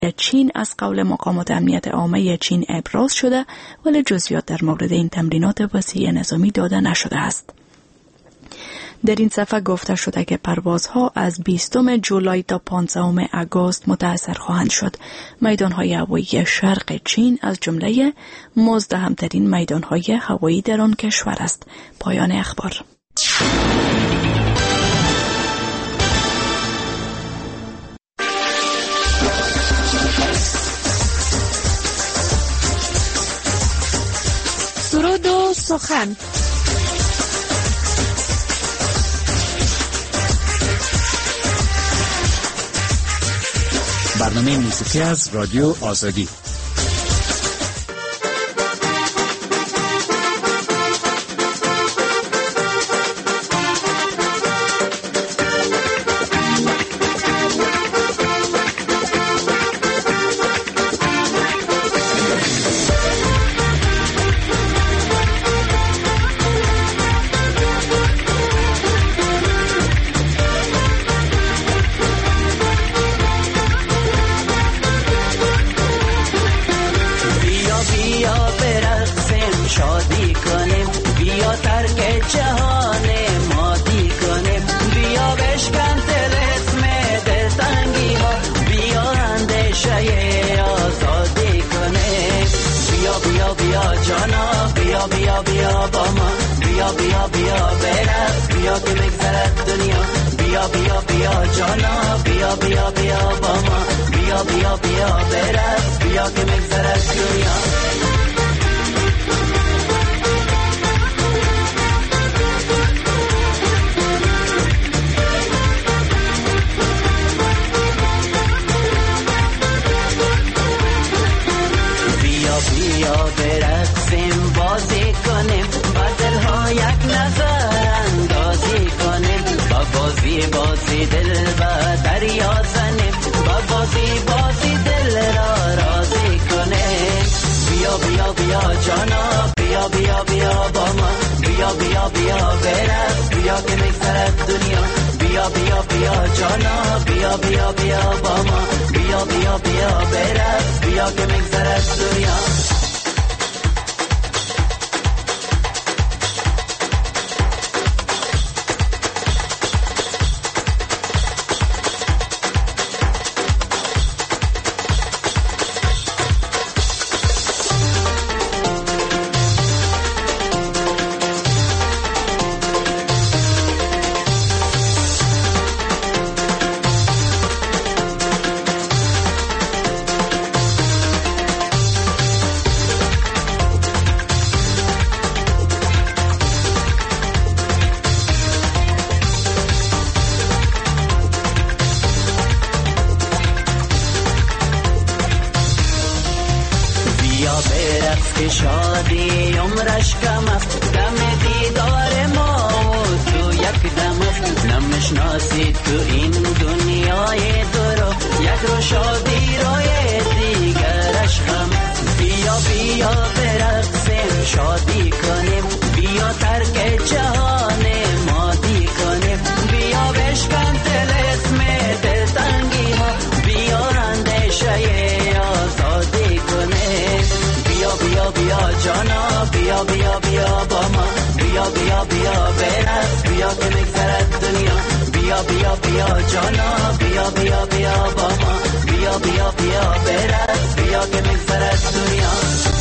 چین از قول مقامات امنیت عامه چین ابراز شده، ولی جزئیات در مورد این تمرینات وسیع نظامی داده نشده است. در این صفحه گفته شده که پروازها از 20 جولای تا 15 آگوست متأثر خواهند شد. میدانهای هوایی شرق چین از جمله مزدحم‌ترین میدانهای هوایی در آن کشور است. پایان اخبار. سرود و سخن. برنامه موسیقی از رادیو آزادی. شادی عمرش کم است، دم دیدار ما و تو یک دم است. نمیشناسید تو این دنیای درو، یک رو شادی روی دیگرش هم. بیا بیا برقصیم شادی کنیم، بیا ترک جهان مادی کنیم، بیا بشکن طلسم دلتنگی ها، بیا اندیشه آزادی کنیم. بیا بیا بیا جانا، بیا بیا بیا با ما، بیا بیا بیا برقص، بیا که میگذرد دنیا. بیا بیا بیا جانا، بیا بیا بیا با ما، بیا بیا بیا برقص، بیا که میگذرد دنیا.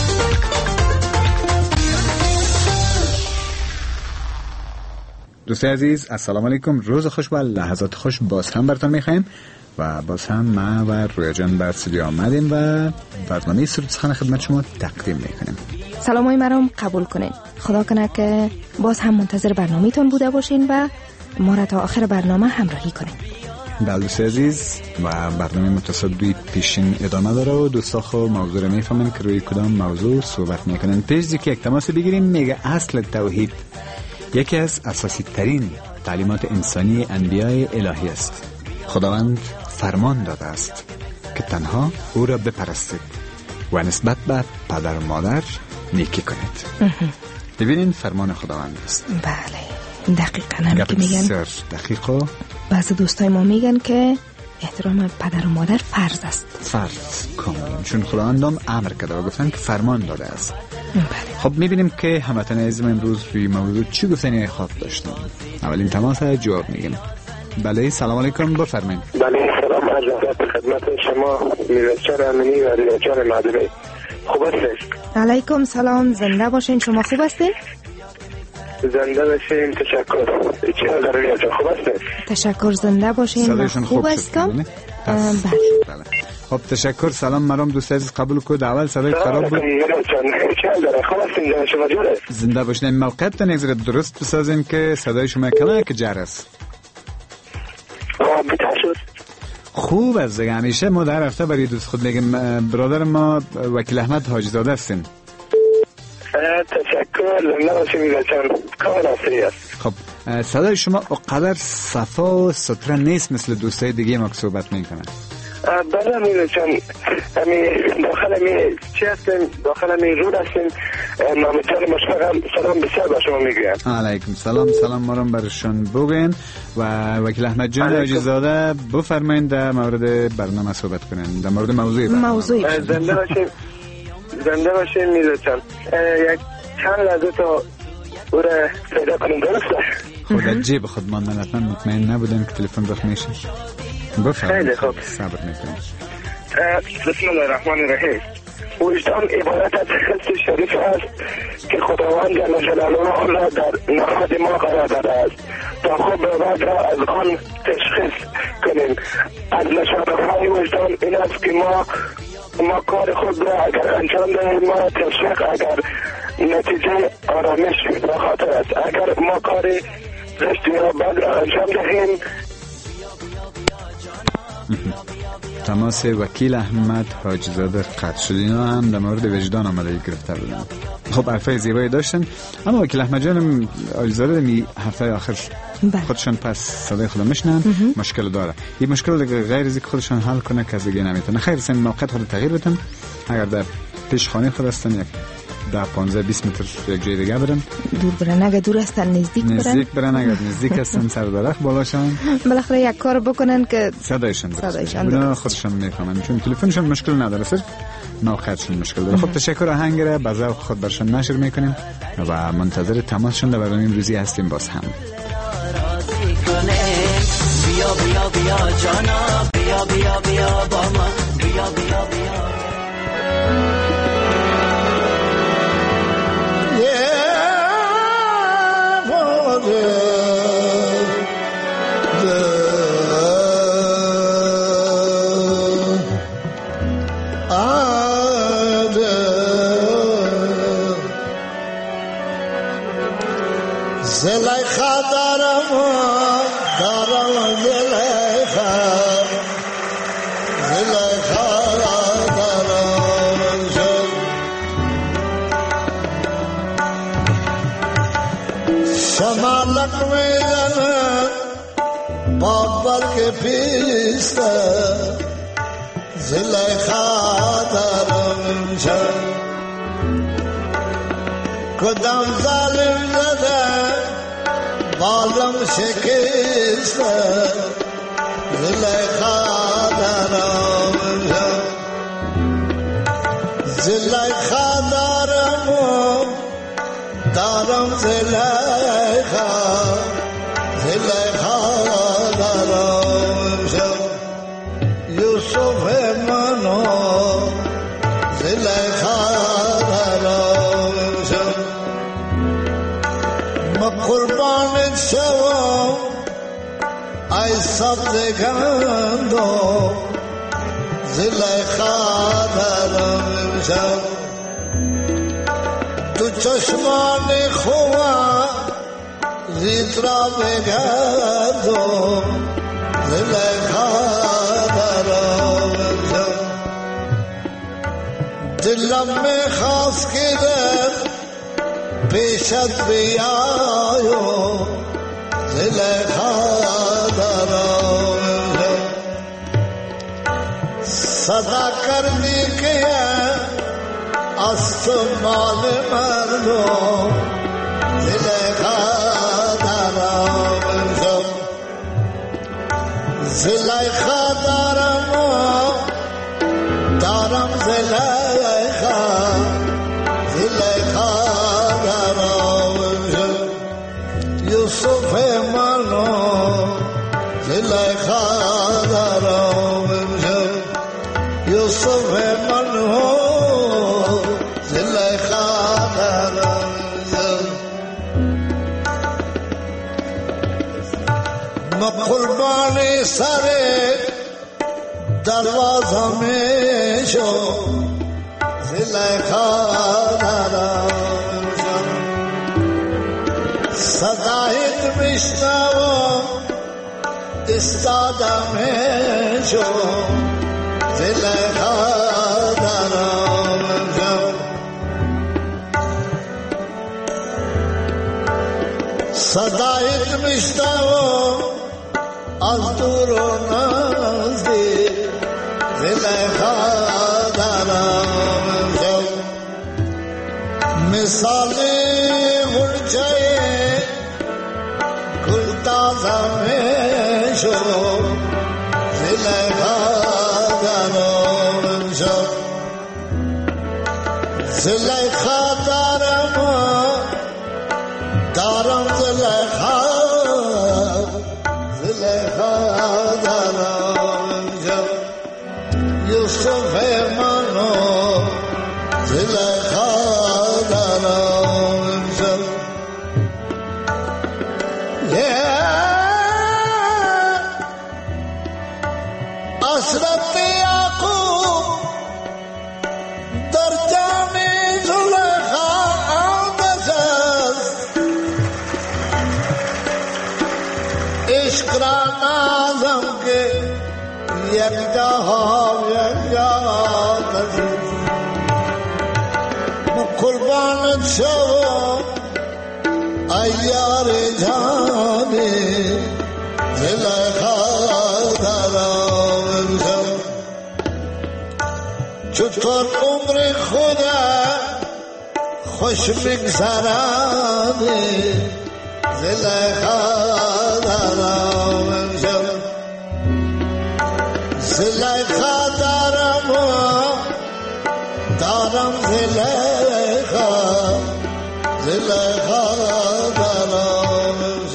دوستای عزیز السلام علیکم، روز خوش و لحظات خوش باز هم براتون میخوایم و باز هم ما و رویا جان بر استودیو آمدیم و برنامه سرود سخن خدمت شما تقدیم میکنیم. سلامای مرام قبول کنین. خدا کنه که باز هم منتظر برنامه‌تون بوده باشین و ما را تا آخر برنامه همراهی کنین. بله دوستای عزیز، و برنامه متصدی پیشین ادامه داره و دوستا خو موضوع رو میفهمن که روی کدام موضوع صحبت میکنن. پیش که یک تماس بگیریم، میگه اصل توحید یکی از اساسی ترین تعلیمات انسانی انبیاء الهی است. خداوند فرمان داده است که تنها او را بپرستید و نسبت به پدر و مادر نیکی کنید. ببینین فرمان خداوند است. بله دقیقاً هم که میگن دقیق و بعضی دوستای ما میگن که احترام پدر و مادر فرض است. فرض کاملا، چون خداوندم امر کرده و گفتن که فرمان داده است. خب میبینیم که هموطن عزیز امروز روی موضوع چی گفتن یا خواب داشتن. اولین تماس جواب میگیم. بله سلام علیکم، بفرمایید. بله سلام، عرض به خدمت شما میرچار امینی و ریاچار مدنی. خوب هستید؟ علیکم سلام، زنده باشین. شما خوب هستین؟ زنده باشین، تشکر. چه حال ریاچار؟ خوب هستید؟ تشکر، زنده باشین. خوب هستم. بله. خب تشکر. سلام مرام دوست عزیز، قبول کو اول صدای خراب بود. زنده باشین. این موقعیت تا نگذره درست بسازیم که صدای شما کمک جر است. خوب است دیگه. همیشه ما در هفته برای دوست خود میگیم برادر ما وکیل احمد حاجی زاده هستین. تشکر. زنده باشین میرچان، کامل اصلی است. خب صدای شما اقدر صفا و ستره نیست مثل دوستای دیگه ما که صحبت میکنن. بله میرچان، داخل چی هستیم؟ داخل رود هستیم. محمدجان مشفقم سلام بسیار با شما میگویم. علیکم سلام. سلام مارم برشان بگین و وکیل احمد جان حاجی زاده بفرمایید در مورد برنامه صحبت کنین، در مورد موضوعی. زنده باشین میرچان. یک چند لحظه تا او را پیدا کنیم، درسته؟ خود جیب خود ماندن، حتما مطمئن نبودم که تلفن رخ میشه. خیلی خوب، صبر میکنم. بسم الله الرحمن الرحیم. وجدان عبارت از حس شریف است که خداوند جل جلاله آن را در نهاد ما قرار داده است تا خود بعد را از آن تشخیص کنیم. از نشانه‌های وجدان این است که ما کار خود را اگر انجام دهیم ما تشویق، اگر نتیجه آرامش و خاطر است. اگر ما کار زشت یا بد را انجام دهیم. تماس وکیل احمد حاجی زاده قطع شد. اینا هم در مورد وجدان آمده گرفته بودن. خب حرفای زیبایی داشتن، اما وکیل احمد جان حاجی زاده می هفته آخر خودشان پس صدای خدا میشنن مشکل داره. این مشکل غیر از اینکه خودشان حل کنه که دیگه نمیتونه. خیر سن موقت خود تغییر بدن. اگر در پیش خانه خود هستن یک 10-15-20 متر یک جای دیگه برن، دور برن. اگه دور هستن نزدیک برن. اگر نزدیک هستن سر درخت بالاشان. بالاخره یک کار بکنن که صدایشان بنا خودشان میفهمن، چون تلفنشون مشکل نداره، صرف موقعیتشون مشکل داره. خب تشکر. آهنگ به ذوق خود برشان نشر میکنیم و منتظر تماسشون در برنامه امروزی هستیم. باز هم بیا بیا بیا جانا، بیا بیا بیا با ما، بیا بیا بیا. زلیخا دارم زلیخا دارم شمالک میزنم بابر که پیسته زلیخا دارم کدام ظالم زده بالم شکسته زلیخا دارم زلیخا دارم زلیخا دارم یوسف منو زلیخا دارم ما قربان شوم ای سبز گندم زلیخا دارم تو چشمان خواه زیت را بگردم زلیخا دارم دلم میخواست که در پیشت بیایم زلیخا دارم صدا کردی که از تو مال مردم زلیخا دارم زلیخا دارم دارم زلیخا زلیخا دارم یوسف منو زلیخا دارم یوسف منو زلیخا دارم ما قربانی سر دروازه می شو زلیخا دارم صدایت میشنوم استاده می شو زلیخا دارم صدایت میشنوم از دور و نزدیک زلیخا دارم مثال غنچه گل تازه می شو زلیخا دارم زلیخا دارم دارم زلیخا زلیخا دارم یوسف منو زلیخا دارم حسرت یعقوب در جان زلیخا نشست عشق را نازم که یک جا قربانت شو ایار جانی زلیخا دارم چطور عمر خدا خوش بگذرانی زلیخا دارم زلیخا دارم دارم زلیخا زلیخا دارم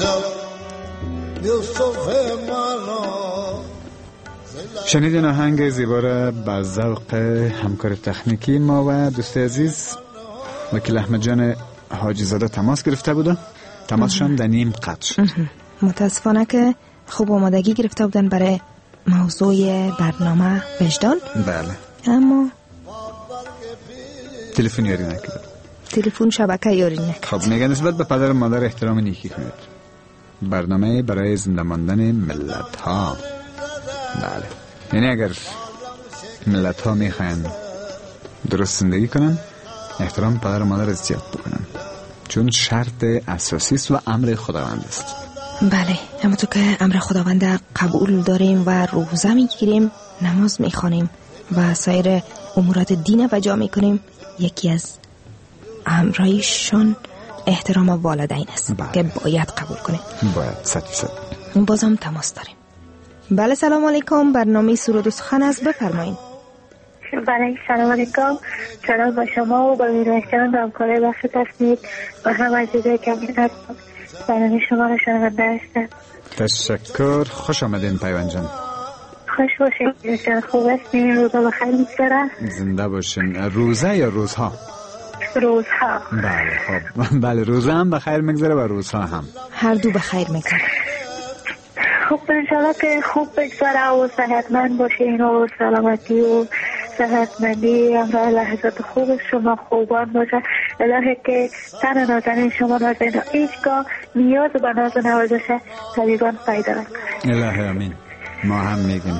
یوسف منو. شنیدین آهنگ زیبا را با ذوق همکار تکنیکی ما و دوست عزیز وکیل احمد جان حاجی زاده تماس گرفته بودن. تماسشان در نیم قطع. متاسفانه که خوب آمادگی گرفته بودن برای موضوع برنامه وجدان. بله. اما تلفن یاری نکرد. تلفن شبکه یاری نکرد. خب میگه نسبت به پدر و مادر احترام نیکی کنید. برنامه برای زنده ماندن ملت ها. بله. یعنی اگر ملت ها میخواین درست زندگی کنن احترام پدر و مادر زیاد بکنن، چون شرط اساسی است و امر خداوند است. بله، همونطور که امر خداوند قبول داریم و روزه میگیریم، نماز میخوانیم و سایر امورات دین و جا میکنیم، یکی از امرایشان احترام والدین است. بله. که باید قبول کنیم. باید 100%. بازم تماس داریم. بله سلام علیکم، برنامه سرود و سخن است، بفرمایید. بله سلام علیکم، سلام با شما و با ویرانشتران و همکاره بخش تصنیف و هم عزیزه کمیت برنامه شما را شنونده هستم. تشکر، خوش آمدین پیوان جان. خوش باشین جان، خوب هستین؟ روزا بخیر میگذره؟ زنده باشین. روزه یا روزها؟ روزها. بله خب بله، روزه هم بخیر میگذره و روزها هم هر دو بخیر میگذره. خوب انشالله که خوب بگذره و صحتمند باشین و سلامتی و صحتمندی همراه لحظات خوب شما خوبان باشه. الهی که تن نازنین شما نازنین و هیچگاه نیاز به ناز و نوازش طبیبان پیدا نکنه. الهی امین. ما هم میگیم.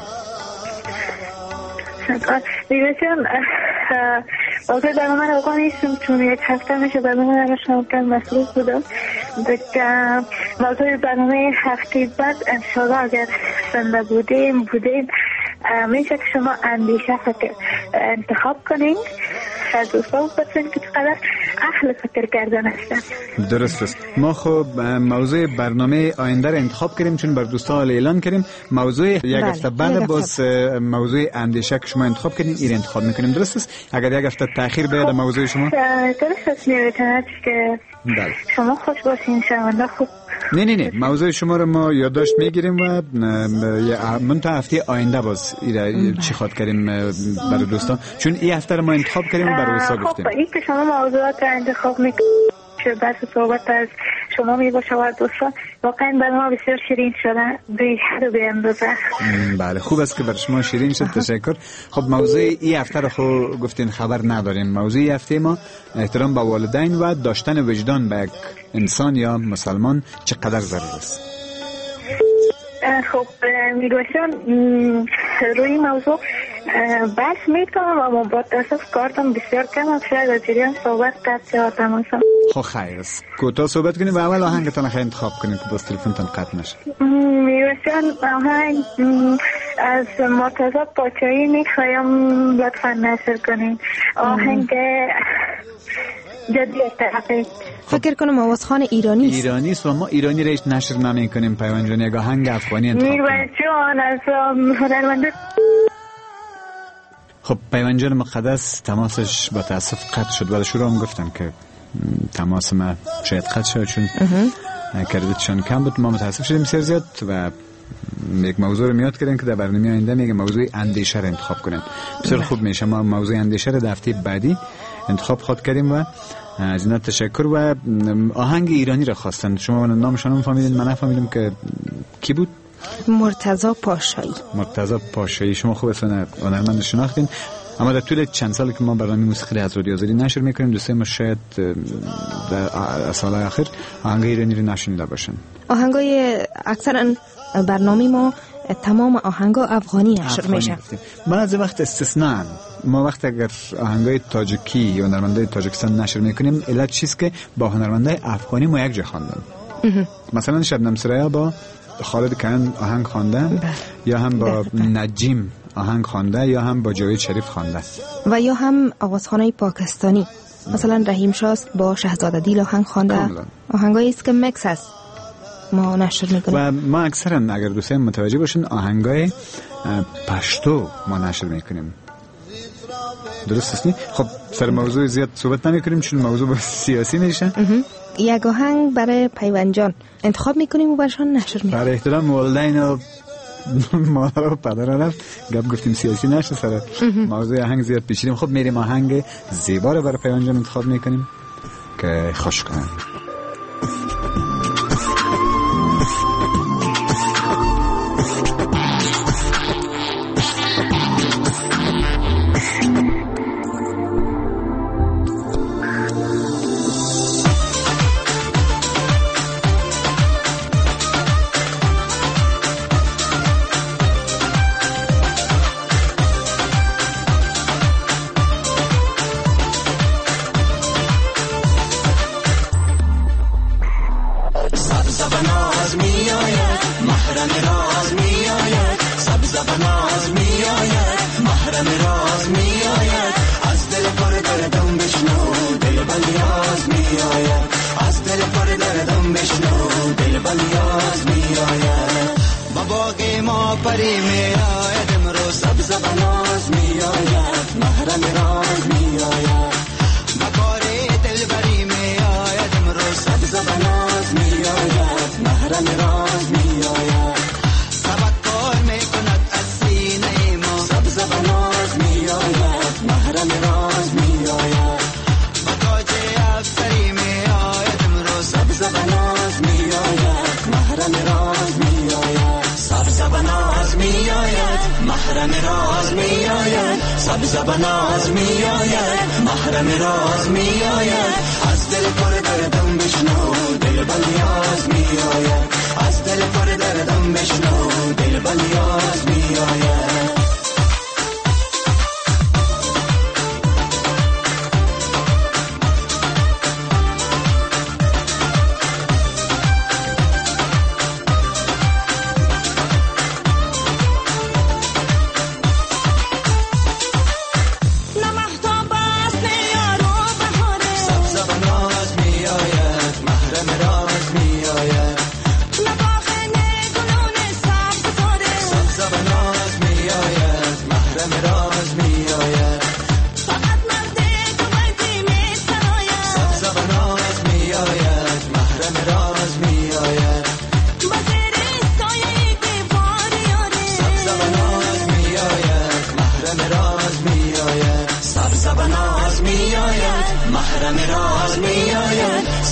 دیگه چون واقعا برنامه رو نیستم، چون یک هفته میشه برنامه رو شما کم مصروف بودم. موضوع برنامه هفته بعد انشاءالله اگر زنده بودیم میشه که شما اندیشه انتخاب کنین. دوستان بسید که چقدر اهل فکر کردن هستم. درست است. ما خب موضوع برنامه آینده را انتخاب کردیم چون بر دوستان اعلان کردیم موضوع یک هفته بعد باز موضوع اندیشه که شما انتخاب کردین این انتخاب میکنیم. درست است؟ اگر یک هفته تاخیر بیاد موضوع شما درست است میتونه که شما خوش باشین شنونده خوب. نه موضوع شما رو ما یادداشت میگیریم و من تا هفته آینده باز چی خواد کردیم برای دوستان چون این هفته رو ما انتخاب کردیم و برای دوستا گفتیم. خب این که شما موضوعات رو انتخاب میکنید بس صحبت از شما میباشه و دوستان واقعا برای ما بسیار شیرین شده به اندازه. بله خوب است که برای شما شیرین شد. تشکر. خب موضوع این هفته رو خب گفتین خبر نداریم. موضوع این هفته ما احترام به والدین و داشتن وجدان به یک انسان یا مسلمان چقدر ضروری است. خب میگوشن روی موضوع بحث میکنم و مبادرسف کارتم بسیار کم هم شاید از جریان صحبت قطع شدم هستم. خب خیر است کوتاه صحبت کنیم و اول آهنگتان خیلی انتخاب کنیم که باز تلفنتان قطع نشه. میگوشن آهنگ از مرتضی پاچایی میخوایم لطفا نشر کنیم. آهنگ جدی تحقیق فکر کنم آوازخوان ایرانی است و ما ایرانی ریش نشر نمی کنیم. پیوان جان یک آهنگ افغانی انتخاب کنیم. جان از هنرمنده. خب پیوان جان مقدس تماسش با تاسف قطع شد ولی شروع هم گفتم که تماس ما شاید قطع شد چون کردیتشان کم بود. ما متاسف شدیم بسیار زیاد و یک موضوع رو میاد کردن که در برنامه آینده میگه موضوع اندیشه رو انتخاب کنیم. بسیار خوب میشه. ما موضوع اندیشه رو در هفته بعدی انتخاب خود کردیم و از اینا تشکر. و آهنگ ایرانی را خواستن. شما نامشون هم فهمیدین من نفهمیدم که کی بود؟ مرتضی پاشایی. شما خوب اصلا هنرمند شناختین. اما در طول چند سال که ما برنامه موسیقی از رادیو آزادی نشر میکنیم دوستای ما شاید در سالهای اخیر آهنگ ایرانی رو نشنیده باشن. آهنگای اکثرا برنامه ما تمام آهنگا افغانی نشر میشه. بعضی وقت استثناء ما وقت اگر آهنگای تاجیکی یا هنرمندای تاجیکستان نشر میکنیم علت چیست که با هنرمندای افغانی ما یک جا خواندن. مثلا شبنم سریا با خالد کیان آهنگ خوانده یا هم با نجیم آهنگ خوانده یا هم با جاوید شریف خوانده و یا هم آوازخوانای پاکستانی مثلا رحیم شاست با شهزاده دیل آهنگ خوانده. آهنگایی است که مکس است ما نشر میکنیم و ما اکثرا اگر دوستان متوجه باشین آهنگای پشتو ما نشر میکنیم. درست است؟ خب سر موضوع زیاد صحبت نمیکنیم چون موضوع سیاسی میشه. یک آهنگ برای پیوان جان انتخاب میکنیم و برشان نشر میکنیم. برای احترام والدین و مادر و پدر رفت گپ گفتیم سیاسی نشه سر موضوع آهنگ زیاد پیچیدیم. خب میریم آهنگ زیبا رو برای پیوان جان انتخاب میکنیم که خوش کنیم.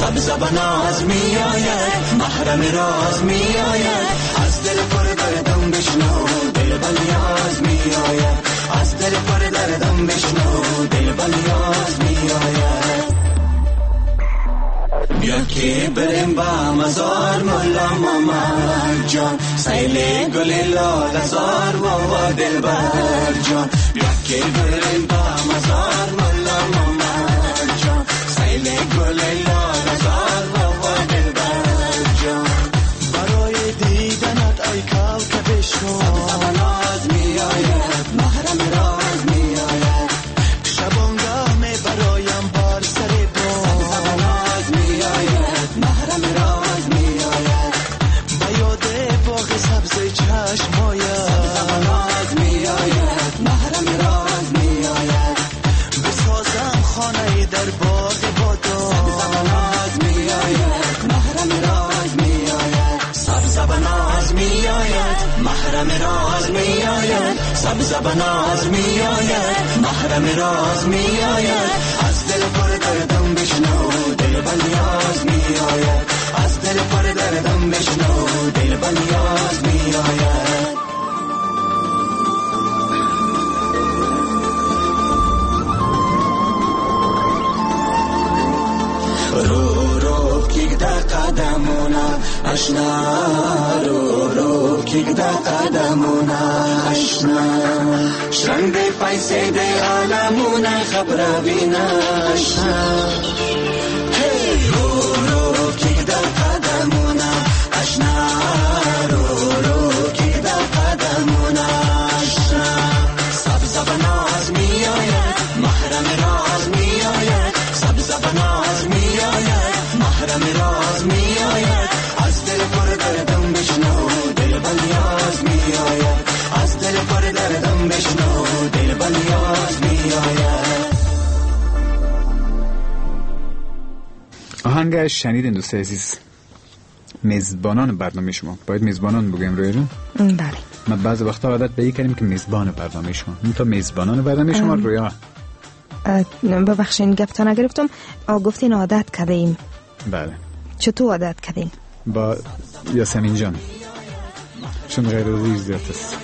سبز بناز می آید محرم راز می آید از دل پر دردم بشنو دل بلیاز می آید از دل پر دردم بشنو دل بلیاز می آید بیا که بریم با مزار مولا محمد جان سیل گل لاله زار و دلبر جان بیا که بریم با مزار مولا محمد جان سیل گل لاله زار و دلبر جان برای دیدنت ای کوکب شو ناز می آید محرم راز می آید شبانگاه می برایم بار سر محرم راز می آید با یاد باغ سبز چشم آید سبز راز می آید محرم راز می آید بسازم خانه در باغ بادام سبز راز می آید محرم راز می آید سبز بناز می آید محرم راز می آید سبز بناز می آید محرم راز می آید از دل پر دردم بشنو دل بلیاز می آید از دل پر دردم بشنو دل بلیاز می آید رو رو کیک دا قدمونا اشنا رو رو کیک دا قدمونا اشنا شرنگ دی پیسه دی عالمونا خبر بینا اشنا رو رو کیک دا قدمونا اشنا رو رو کیک دا قدمونا اشنا سبز بناز می آید محرم راز می آید سبز بناز می آید محرم راز می آید از دل پر دردم بشنو دل بلیاز می آید از دل پر دردم بشنو دل بلیاز می آید آهنگ شنیدین دوست عزیز میزبانان برنامه شما باید میزبانان بگیم روی رو بله ما بعض وقتا عادت به این کردیم که میزبان برنامه شما تا میزبانان برنامه شما رویا ببخشین گفتان نگرفتم گفتین عادت کردیم بله چطور عادت کردین با یاسمین جان چون غیر روزی زیاد است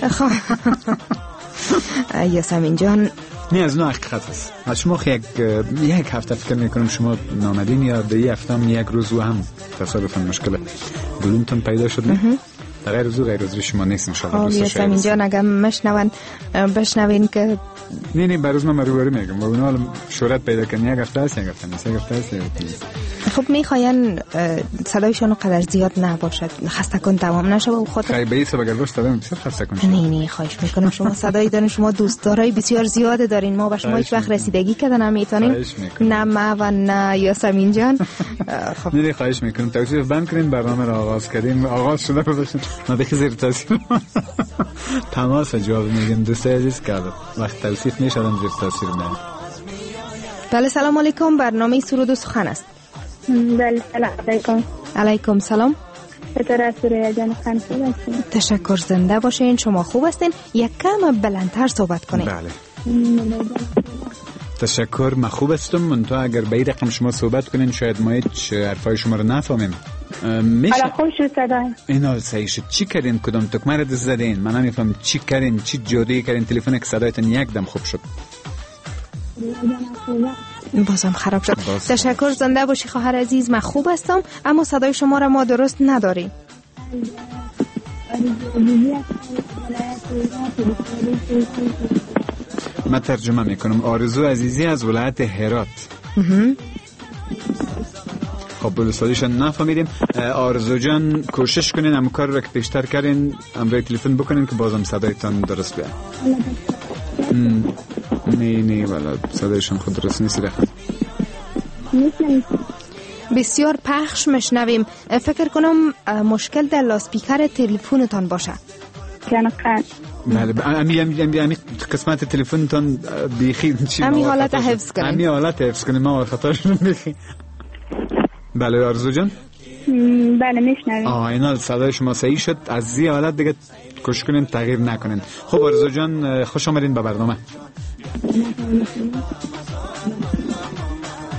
یاسمین جان نه از نوع حقیقت است از شما یک هفته فکر میکنم شما نامدین یا به یک هفته هم یک روز و هم تصادفاً مشکل بلونتون پیدا شد نه در غیر روزی شما نیست انشاءالله یاسمین جان اگر بشنوین که نه بروز من روبرو میگم و اونا شهرت پیدا کنن یک هفته است یک هفته نیست خب میخواین صدایشون قدر زیاد نباشد خسته کن تمام نشه و خود خیلی به این سبب اگر روش صدایم بسیار خسته کن نه خواهش میکنم شما صدایی دارین شما دوستدارای بسیار زیاده دارین ما به شما هیچ وقت رسیدگی کردن نمیتونیم نه ما و نه یاسمین جان خب نه خواهش میکنم توصیف بند کنین برنامه را آغاز کردیم آغاز شده باشین ما بخی زیر تاثیر تماس جواب میگیم دوست عزیز که وقت توصیف میشدم زیر تاثیر من بله سلام علیکم برنامه سرود و سخن است بله سلام علیکم علیکم سلام چطور است سوره جان خانم هستین تشکر زنده باشین شما خوب هستین یک کم بلندتر صحبت کنین بله تشکر من خوب هستم منتها اگر به این رقم شما صحبت کنین شاید ما هیچ حرفای شما رو نفهمیم حالا خوب شد صدای اینا صحیح شد چی کردین کدام تکمه رو دست زدین من نمیفهم چی کردین چی جوری کردین تلفن که صدایتون یک دم خوب شد بازم خراب شد تشکر زنده باشی خواهر عزیز من خوب هستم اما صدای شما را ما درست نداریم من ترجمه میکنم آرزو عزیزی از ولایت هرات خب بلوستادیشان نفهمیدیم آرزو جان کوشش کنین هم کار را که پیشتر کردین هم تلفن بکنین که بازم صدایتان درست بیاد نه والا صدایشان خود درست نیست رخت بسیار پخش مشنویم فکر کنم مشکل در لاسپیکر تلفنتان باشه بله امی قسمت تلفنتان بیخی امی حالت حفظ کنیم ما خطاشون بیخی بله آرزو جان بله میشنویم اینا صدای شما صحیح شد از زی حالت دیگه کوشش کنین تغییر نکنین خب آرزو جان خوش آمدین به برنامه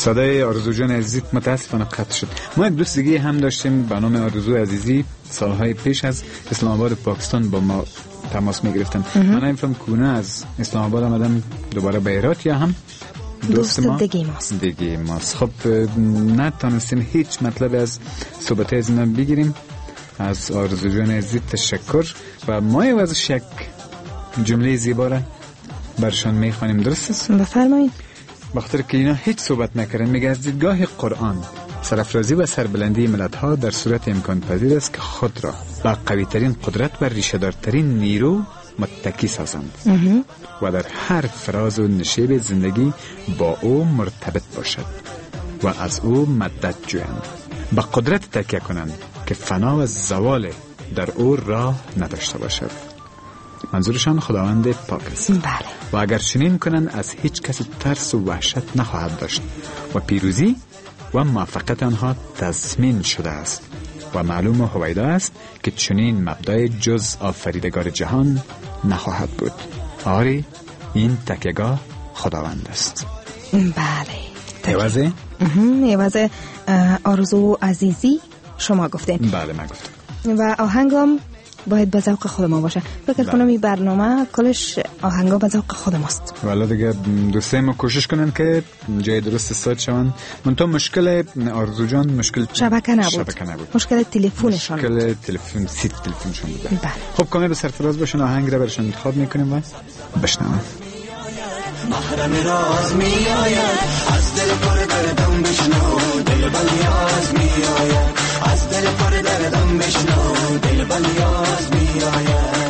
صدای آرزو جان عزیزی متاسفانه قطع شد. ما یک دوست دیگه هم داشتیم به نام آرزو عزیزی، سالهای پیش از اسلام آباد پاکستان با ما تماس میگرفتن. من نمیفهم کونه از اسلام آباد آمدن دوباره به ایرات یا هم دوست ما دیگه ماست. خب نتونستیم هیچ مطلب از صحبت از اینا بگیریم. از آرزو جان عزیزی تشکر و ما ازش یک جمله زیبا را برشان میخوانیم. درست است؟ بفرمایید. بخاطر که اینا هیچ صحبت نکردن، میگه از دیدگاه قرآن سرافرازی و سربلندی ملت‌ها در صورت امکان پذیر است که خود را با قوی ترین قدرت و ریشه دارترین نیرو متکی سازند و در هر فراز و نشیب زندگی با او مرتبط باشد و از او مدد جویند، با قدرت تکیه کنند که فنا و زوال در او راه نداشته باشد. منظورشان خداوند پاک است. بله. و اگر چنین کنند از هیچ کس ترس و وحشت نخواهد داشت و پیروزی و موفقیت آنها تضمین شده است و معلوم و هویدا است که چنین مبدأ جز آفریدگار جهان نخواهد بود. آری این تکیه‌گاه خداوند است. بله. عوض آرزو عزیزی شما گفتین. بله من گفتم. و آهنگم باید به ذوق خود ما باشه. فکر کنم این برنامه کلش آهنگا به ذوق خود ماست. والا دیگه دوستای ما کوشش کنن که جای درست استاد شون. من تو مشکل آرزو جان مشکل شبکه نبود. مشکل تلفنشون. مشکل تلفن سیت تلفنشون بود. بله. خب کامل به سرفراز باشن، آهنگ را برشون انتخاب میکنیم و بشنویم. محرم راز می آید از دل پر دردم بشنو، دل بلیاز می آید از دل پر دردم بشنو، دل بلیاز می آید.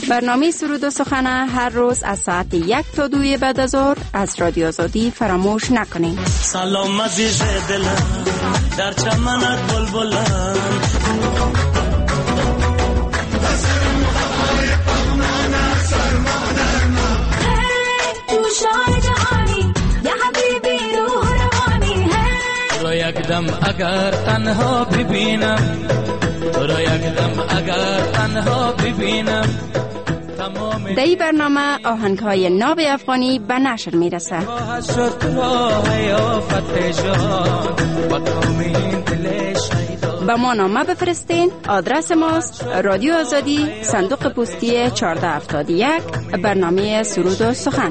برنامه سرود و سخن هر روز از ساعت 1 تا 2 بعد از ظهر از رادیو آزادی فراموش نکنید. سلام عزیز دلم در چمنت بلبلم یکدم اگر تنها ببینم تو را یکدم اگر تنها ببینم. در این برنامه آهنگ‌های ناب افغانی به نشر میرسه. به ما نامه بفرستین. آدرس ماست رادیو آزادی، صندوق پستی 1471، برنامه سرود و سخن.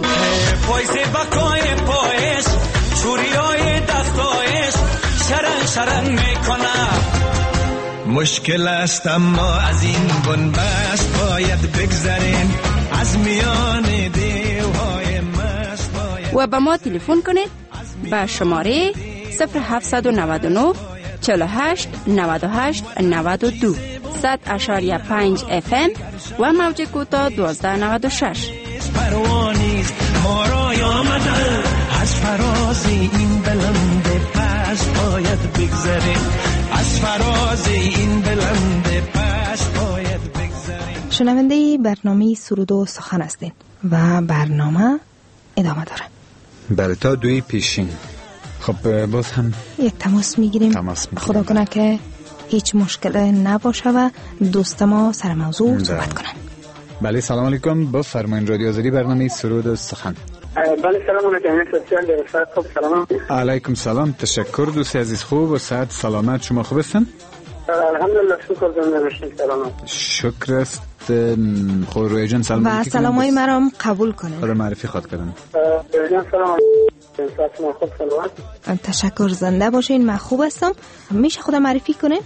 شرن میکنه مشکل است اما از این بنبست باید بگذرین از میان دیوهای مست باید. و به ما تلفن کنید به شماره 0799 48 98 92 100.5 FM و موج کوتاه 1296. پروانیز ما را آمده از فراز این بلند پست باید بگذریم از فراز این بلند پست باید بگذریم. شنونده برنامه سرود و سخن هستین و برنامه ادامه داره. بله تا 2 پیشین. خب باز هم یک تماس میگیریم. خدا کنه که هیچ مشکل نباشه و دوست ما سر موضوع صحبت کنن. بله سلام علیکم، بفرمایید رادیو آزادی برنامه سرود و سخن. بله سلام علیکم سوسیال در خوب سلام. علیکم سلام، تشکر دوست عزیز، خوب و صحت سلامت، شما خوب هستن؟ الحمدلله شکر زنده باشید سلامت. شکر است. خود روی جان سلام و سلامای مرام قبول کنید. خدا معرفی خواد کردن. روی جان سلام علیکم خوب سلامت. تشکر زنده باشین، من خوب هستم. میشه خدا معرفی کنید؟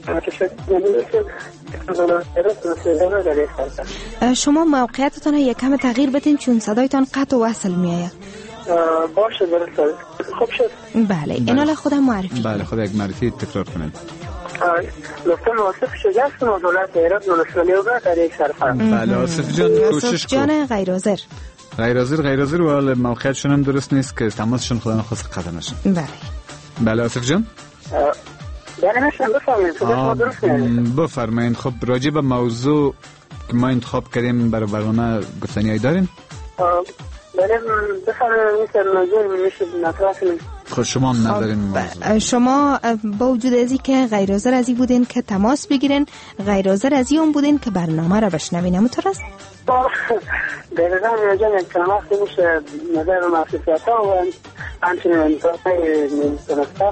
شما موقعیتتان یک کم تغییر بدین چون صدایتان قطع و وصل میآید. باشه درسته. خوب شد. بله اینال خودم معرفی. بله خدا یک معرفی تکرار کنید. لطفاً آصف شجاعت از دولت ایران نورسلی و در یک سرفرم. بله آصف جان کوشش کن. جان غیر حاضر و حال موقعیتشون هم درست نیست که تماسشون خدا نخواست قطع نشه. بله آصف جان. بله نشون بفرمایید. بفرمایید. خب راجع به موضوع که ما انتخاب کردیم برای برنامه گفتنیایی دارین؟ بله بفرمایید. مثل موضوع میشه مطرح کنید. خب شما هم ندارین. شما با وجود ازی که غیر حاضر ازی بودین که تماس بگیرین، غیر حاضر ازی هم بودین که برنامه را بشنوین، همونطور است؟ دقیقا میگم یک کلمه وقتی میشه نظر و محسوسیت ها و همچنین انتظارهای سنستر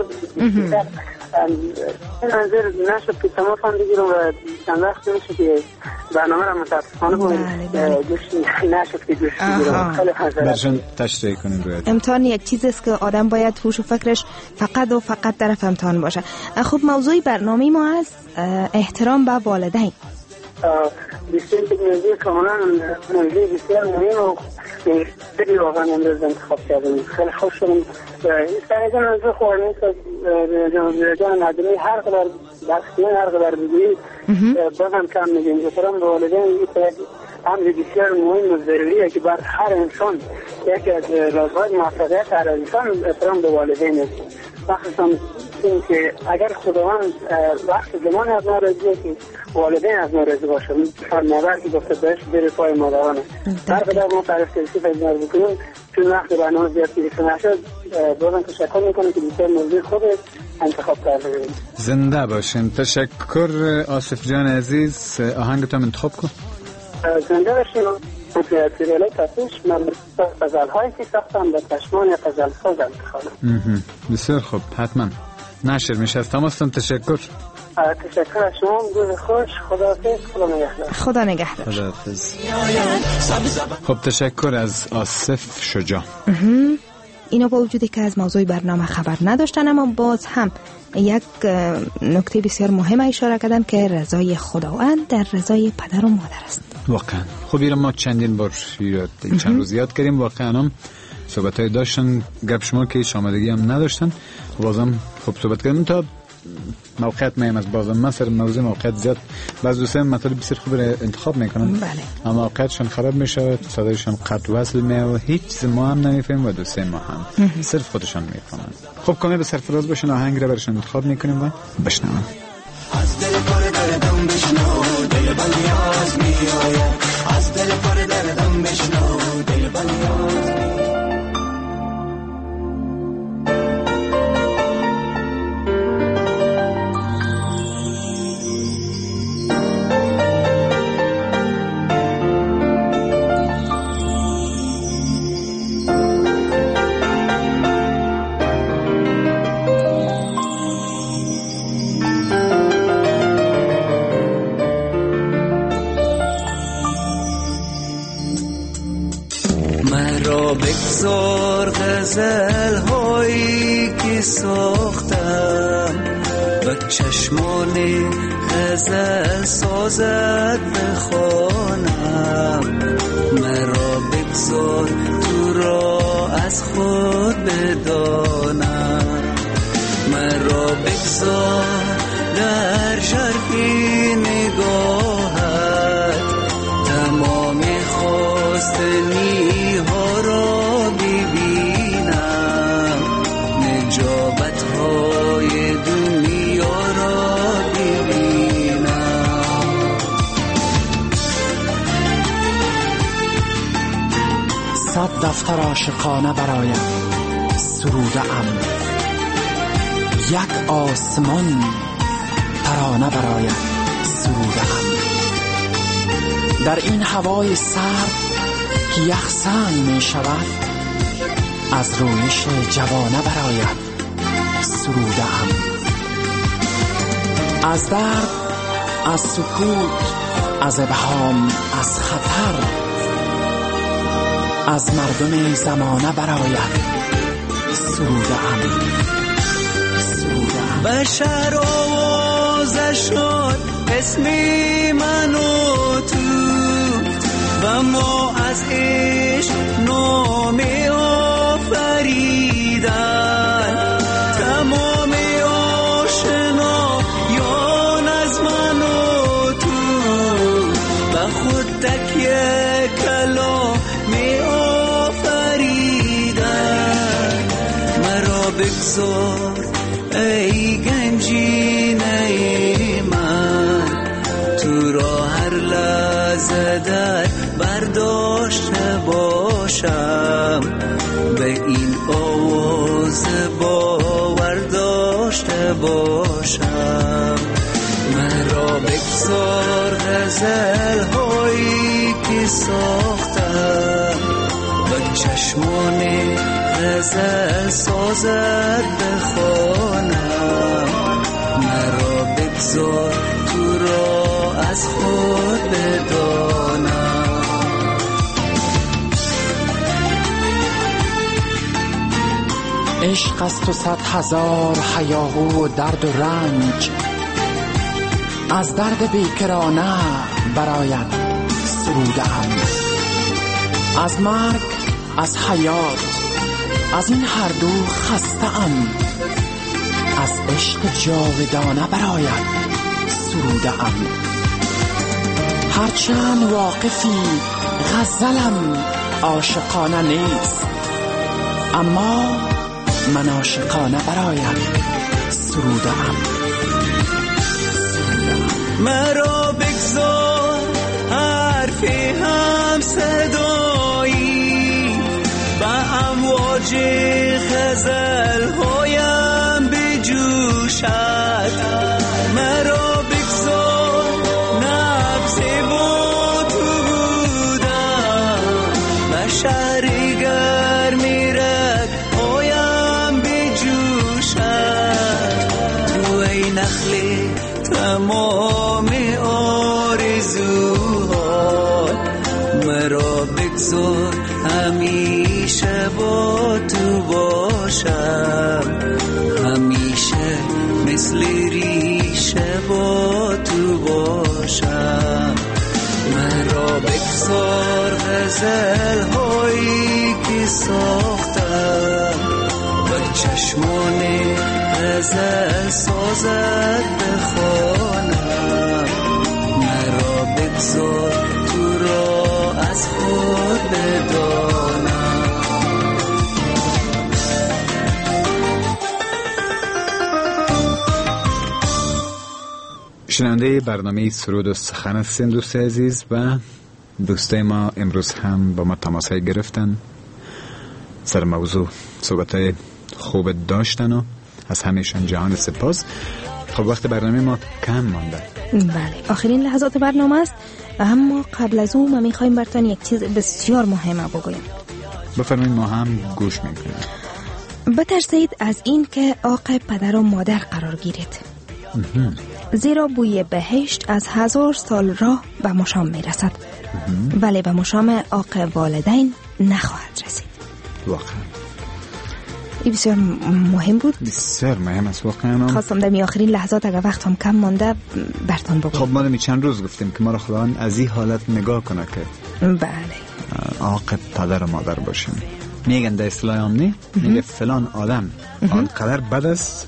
این منظر نشد که تماس هم بگیرم و چند وقتی میشه که برنامه را متاسفانه گوش نشد که گوش بگیرم. برشان تشریح کنیم رویت. امتحان یک چیز است که آدم باید هوش و فکرش فقط و فقط طرف امتحان باشه. خب موضوع برنامه ما از احترام به والدین. بسیار موضوع کاملا موضوع بسیار مهم و خیلی واقعا امروز انتخاب کردیم. خیلی خوش شدم. این سریعا موضوع خواه نیست از جان ندمی هر قدر بخشیان هر قدر بگویید بازم کم میگیم. احترام به والدین امر بسیار مهم و ضروریه که بر هر انسان یکی از رازهای موفقیت هر انسان احترام به والدین است. مخصوصا این که اگر خداوند وقت زمان از ما راضیه که والدین از ما راضی باشه، مادر که گفته بهش بره پای مادرانه. هر قدر ما تعریف کردیم از نظر بکنیم چون وقت برنامه زیاد کلیسه نشد بازم تشکر میکنم که بسیار موضوع خود انتخاب کرده بودیم. زنده باشین. تشکر آصف جان عزیز. آهنگتون انتخاب کن. زنده باشین. سریاله تفیش من غزل‌هایی که ساختم به چشمان غزل ساز انتخابم. بسیار خوب، حتما نشر میشه. از تماستم تشکر. تشکر از شما. روز خوش. خداحافظ. خدا نگهدار. خداحافظ. خب تشکر از آصف شجاع. اینا با وجودی که از موضوع برنامه خبر نداشتن اما باز هم یک نکته بسیار مهم اشاره کردن که رضای خداوند در رضای پدر و مادر است. واقعا خب اینا ما چندین بار چند روز یاد کردیم. واقعا هم صحبت‌های داشتن گپ شما که هیچ آمادگی هم نداشتن. بازم خب صحبت کردیم تا موقعیت مهم است. بازم مثلا موضوع موقعیت زیاد بعض دوستان مطالب بسیار خوب را انتخاب میکنن، بله، اما موقعیتشون خراب میشه، صدایشون قطع وصل میشه و هیچ چیز ما هم نمیفهمیم و دوستان ما هم صرف خودشون میفهمن. خب کامل به سرفراز باشن، آهنگ را برشون انتخاب میکنیم و بشنویم. از دل پر دردم بشنو دل بلیاز میآید، از دل پر دردم بشنو دل بلیاز. بگذار غزل هایی که ساختم و چشمان غزل سازد بخوانم. مرا بگذار تو را از خود بدانم، مرا بگذار در شرقی نگاهت تمام خواستنی ها را ببینم، نجابت های دنیا را ببینم. صد دفتر عاشقانه برایم سروده ام، یک آسمان ترانه برایم سروده ام. در این هوای سرد که یخزن می شود، از رویش جوانه برایت سروده ام. از درد، از سکوت، از ابهام، از خطر، از مردم زمانه برایت سروده ام. بشر آوازشان اسمی من و تو و ما از عشق نام آفریدن. تمام آشنایان از من و تو و خود تکیه کلام می آفریدن. مرا بگذار ای گنجینه من، تو را هر لحظه در برداشته باشم، به این آواز باور داشته باشم. مرا بگذار غزل هایی که ساختم و چشمان غزل سازد بخوانم. مرا بگذار تو را از خود بدانم. عشق از تو 100,000 هیاهو و درد و رنج، از درد بیکرانه برایت سروده ام. از مرگ، از حیات، از این هر دو خسته ام، از عشق جاودانه برایت سروده ام. هرچند واقفی غزلم عاشقانه نیست، اما من عاشقانه برایت سروده ام. مرا بگذار حرفی هم صدایی با امواج غزل هایم بجوشد. مرا بگذار نفس با تو بودم و شهری گرمی رگ هایم بجوشد. تو ای نخلی تمام آرزوها، مرا بگذار همیشه با تو باشم، همیشه مثل ریشه با تو باشم. مرا بگذار غزل هایی که ساختم و چشمان غزل سازد بخوانم مرا بگذار تو را از خود بدانم. شنونده برنامه سرود و سخن هستین دوست عزیز و دوستای ما امروز هم با ما تماس گرفتن، سر موضوع صحبت‌های خوب داشتن و از همیشان جهان سپاس. خب وقت برنامه ما کم مانده. بله آخرین لحظات برنامه است، اما قبل از اون ما میخوایم براتون یک چیز بسیار مهمه بگویم. بفرمایید، ما هم گوش میکنیم. بترسید از این که عاق پدر و مادر قرار گیرید، زیرا بوی بهشت از 1000 سال راه به مشام میرسد ولی به مشام عاق والدین نخواهد رسید. واقعا این بسیار مهم بود، بسیار مهم است واقعا. خواستم در آخرین لحظات اگر وقت هم کم مانده براتون بگم. خب ما می چند روز گفتیم که ما را خداوند از این حالت نگاه کنه که بله عاق پدر و مادر باشیم. میگن در اصطلاح عامه میگه فلان آدم آنقدر بد است،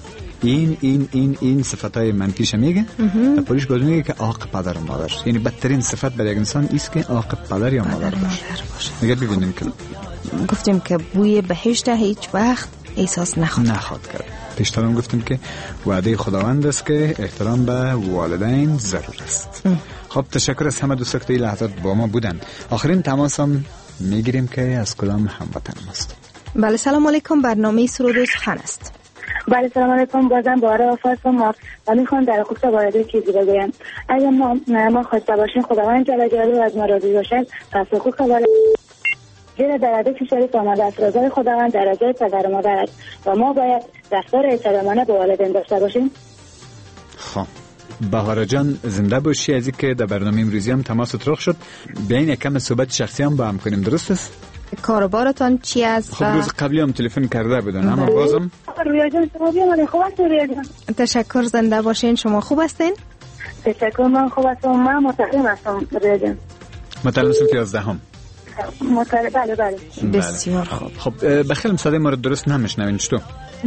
این صفتای منفیش میگه و پولیش گفت میگه که عاق پدر و مادر، یعنی بدترین صفت برای یک انسان است که عاق پدر یا مادر باشه. میگه ببینیم که گفتیم که بوی بهشت هیچ وقت احساس نخواهد کرد. پیشترم گفتیم که وعده خداوند است که احترام به والدین ضرور است. خب تشکر از همه دوستا که این لحظات با ما بودن. آخرین تماس هم میگیریم که از کدام هموطن است. بله سلام علیکم، برنامه سرود و سخن است. بله سلام علیکم، بازم باره آفاس ما و میخوام در خصوص وارده چیزی بگویم. اگر ما خواسته باشیم خداوند جل جلاله از ما راضی باشد پس حقوق والدین زیرا درجه شریف آمده است رضای خداوند درجه پدر و مادر است و ما باید رفتار احترامانه به والدین داشته باشیم. خب بهار جان زنده باشی. از اینکه در برنامه امروزی هم تماست رخ شد، بیاین یکم صحبت شخصی هم با هم کنیم، درست است؟ کاروبارتان چی است؟ خب روز قبلی هم تلفن کرده بودن اما بازم رویا جان شما بیامده خوب است. رویا جان تشکر، زنده باشین. شما خوب هستین؟ تشکر، من خوب هستم. من متعلم هستم. رویا جان متعلم صنف 11 بله بسیار خوب. خب بخیل مساده ما رو درست نمیشنوین چطور؟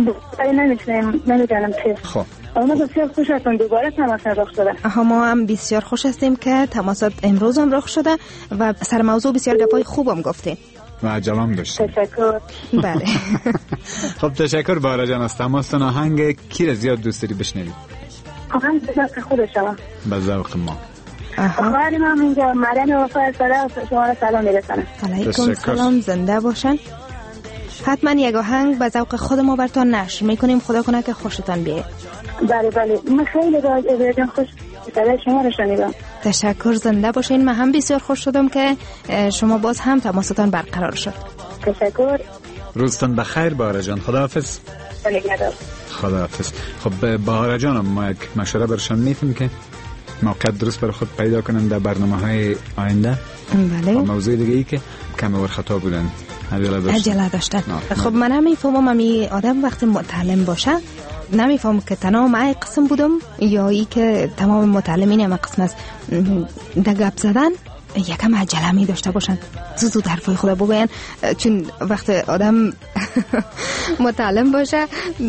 نمیدونم چه. خب اما بسیار خوش هستم دوباره تماس رخ شده. ما هم بسیار خوش هستیم که تماسات امروز هم رخ شده و سر موضوع بسیار گپای خوبم گفتین و عجلم داشتیم. تشکر. بله خب تشکر بهار جان. از تماستان آهنگ کی را زیاد دوست داری بشنوید؟ آهنگ بذار خودشم به ذوق ما. خواهر من اینجا مریم وفای شما را سلام میرسانم. علیکم سلام، زنده باشن. حتما یک آهنگ به ذوق خود ما براتون نشر میکنیم، خدا کنه که خوشتان بیاد. بله من خیلی راجع خوش صدای شما رو شنیدم. تشکر، زنده باشین. من هم بسیار خوش شدم که شما باز هم تماستان برقرار شد. تشکر، روزتان بخیر بهار جان. خداحافظ. خداحافظ. خب بهار جان ما یک مشوره برشان میتیم که موقع درست برای خود پیدا کنن در برنامه‌های آینده. بله. موضوع دیگه ای که کم ور خطا بودن، عجله داشتن. خب من نمیفهمم امی آدم وقتی متعلم باشه نمیفهم که تنها من قسم بودم یا ای که تمام متعلمین هم قسم است در گپ زدن یکم عجله می داشته باشن، زود حرفای خدا بگوین، چون وقت آدم متعلم باشه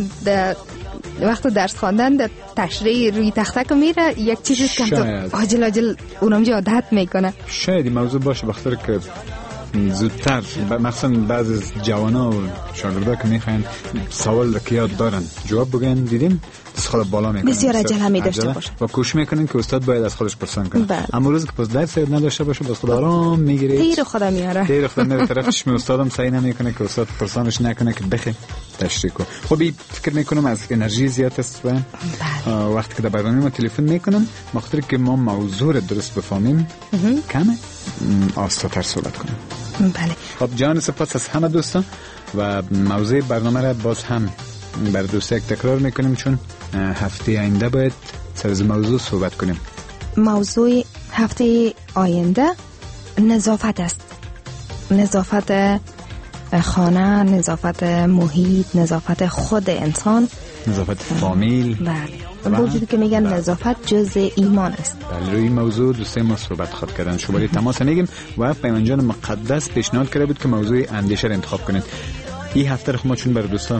وقت درس خواندن در تشریح روی تخته که میره یک چیزی کم تو عاجل اونم عادت میکنه. شاید این موضوع باشه بخاطر که زودتر مثلا بعض از جوانا و شاگردا که میخواین سوال که یاد دارن جواب بگن دیدیم دست خود بالا میکنن، بسیار عجله می داشته باشه و کوشش میکنن که استاد باید از خودش پرسان کنه. اما روزی که پس درس یاد نداشته باشه بس خود آرام میگیره، تیر خدا میاره، تیر خدا میره طرفش. می استادم سعی نمیکنه که استاد پرسانش نکنه که بخی تشریح کنه. خب فکر میکنم از انرژی زیاد است و وقتی که در برنامه ما تلفن میکنن مخاطر که ما موضوع درست بفهمیم کمه آسان‌تر صحبت کنیم. بله. خب جان سپاس از همه دوستان و موضوع برنامه را باز هم بر دوستا تکرار میکنیم چون هفته آینده باید سر از موضوع صحبت کنیم. موضوع هفته آینده نظافت است. نظافت خانه، نظافت محیط، نظافت خود انسان، نظافت فامیل. بله. وجودی که میگن نظافت جزء ایمان است. بله، روی موضوع دوستای ما صحبت خواهد کردن. شماره تماس میگیم و پیمانجان مقدس پیشنهاد کرده بود که موضوع اندیشه را انتخاب کنید. این هفته رو ما چون برای دوستان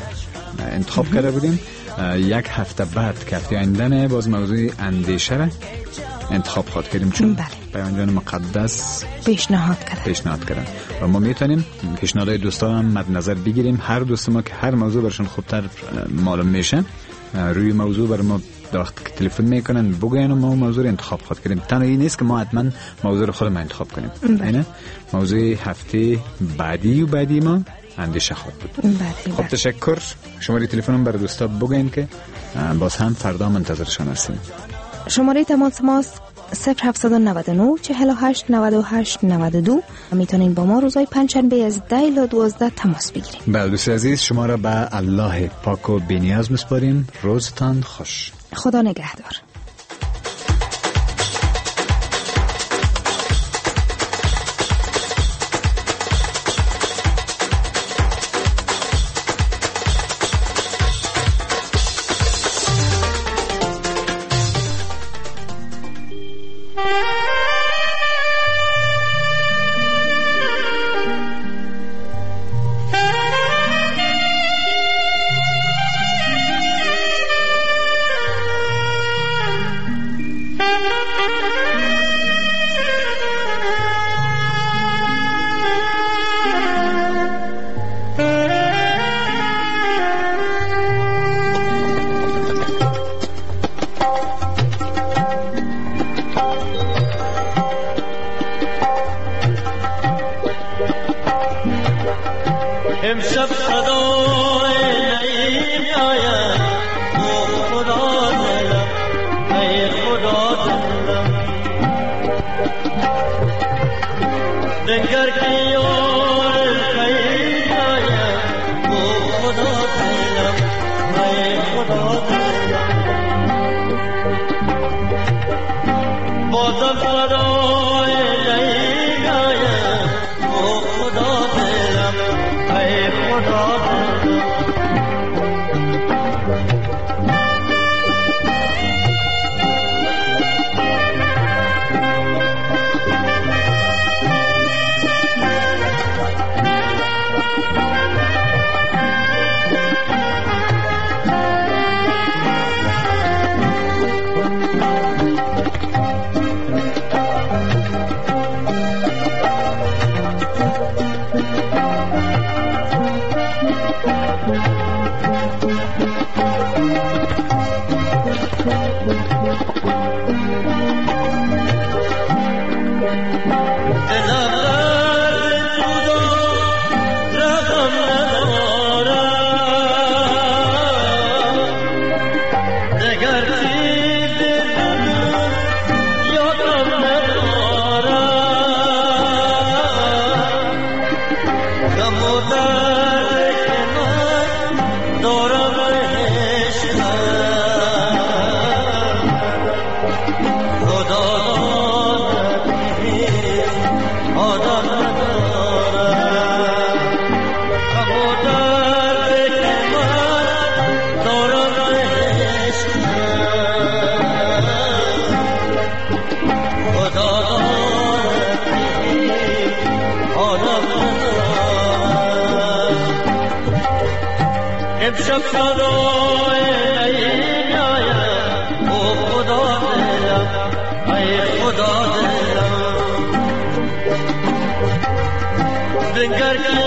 انتخاب کرده بودیم. یک هفته بعد که هفته آینده باز موضوع اندیشه را انتخاب خواهد کردیم، چون پیامبران مقدس پیشنهاد کردن و ما میتونیم پیشنهادهای دوستان هم مد نظر بگیریم. هر دوست ما که هر موضوع برشون خوبتر معلوم میشه روی موضوع بر ما وقت که تلفن میکنن بگوین و ما موضوع انتخاب خواهد کنیم. تنهایی نیست که ما حتما موضوع رو خودمون انتخاب کنیم. اینه موضوع هفته بعدی ما اندیشه خواهد بود. خب تشکر. شماره تلفنم برای دوستا بگوین که باز هم فردا منتظرشان هستیم. شماره تماس ماست 0799 48 98 92. میتونین با ما روزهای پنجشنبه از 10 الی 12 تماس بگیریم. بله دوست عزیز، شما را به الله پاک و بی‌نیاز میسپاریم. روزتان خوش. خدا نگهدار. امشب صدای نعیم آید او خدا دلم ای خدا دلم دنگر که یار خیر آید او خدا دلم ای خدا دلم بازم صدای نعیم آید او خدا دلم ای خدا دلم امشب صدای نعیم آید او خدا دلم ای خدا دلم دنگر